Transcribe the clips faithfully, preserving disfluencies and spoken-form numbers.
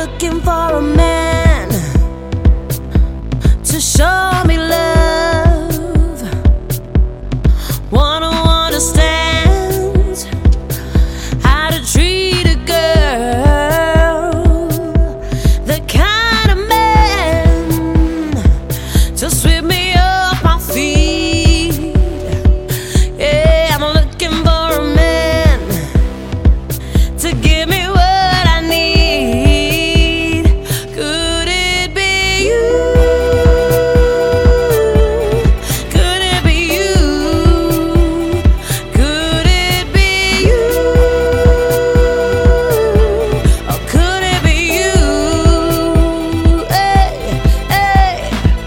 looking for a man to show me love, one who understands how to treat a girl, the kind of man to sweep me off my feet. Yeah, I'm looking for a man to give me what I need. Could it be you? Could it be you? Could it be you? Or could it be you? Hey, hey.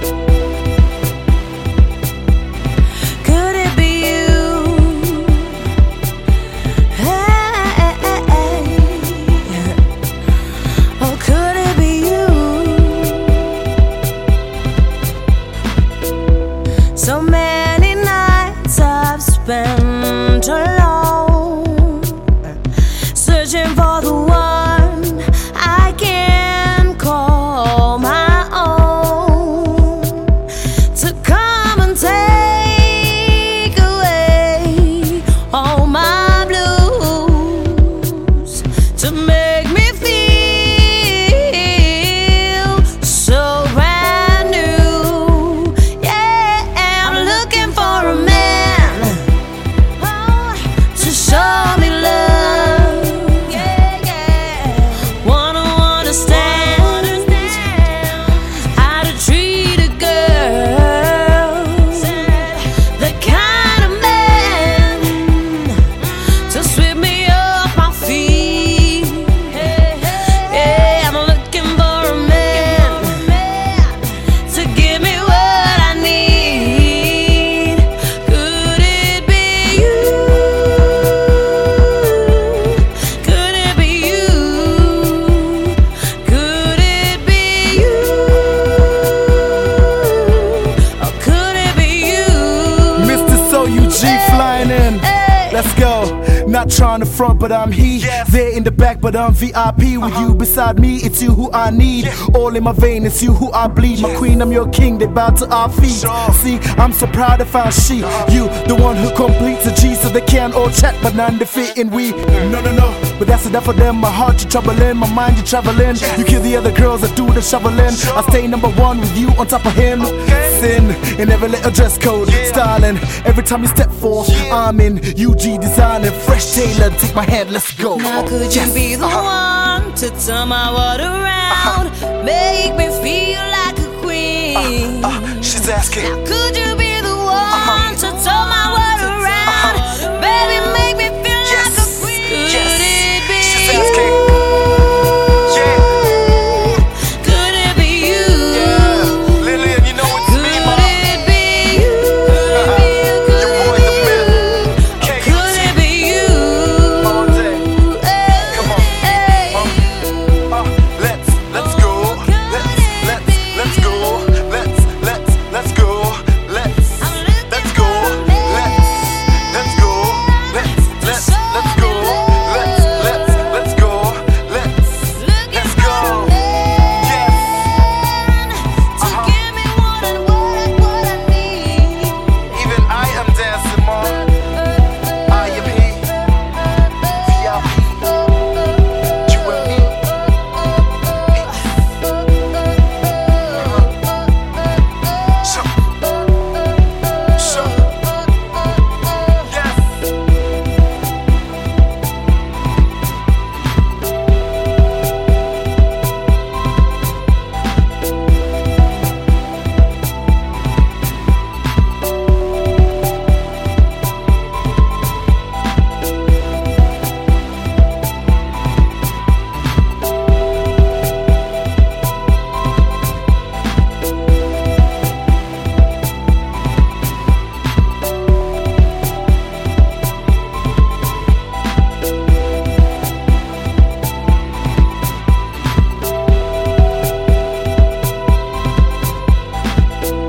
Could it be you? Hey, hey, hey. Or could it be you? So many nights I've spent alone, searching for the one I can call my own, to come and take away all my blues, to make me feel so brand new. Yeah, I'm looking for a man, oh, to show me love, yeah, yeah. One who understands how to treat a girl, the kind of man to sweep me off my feet. Yeah, I'm looking for a man to give me what I need. Could it be you? Could it be you? Could it be you? Or could it be you? Mister So U G flying in. Hey. Let's go. Not trying to front, but I'm he. There in the back, but I'm V I P with you beside me. It's you who I need. All in my vein, it's you who I bleed. My queen, I'm your king. They bow to our feet. See, I'm so proud to find she. You, the one who completes a G, so they can all chat, but none defeating we. No, no, no. But that's enough for them. My heart you troubling, my mind you traveling. You kill the other girls that do the shoveling. I stay number one with you on top of him. Sin in every little dress code, styling. Every time you step forth, I'm in U G designing. Fresh tailor, take my hand, let's go. Now could you Yes. be the one to turn my world around, make me feel like a queen? Uh, she's asking. Now could you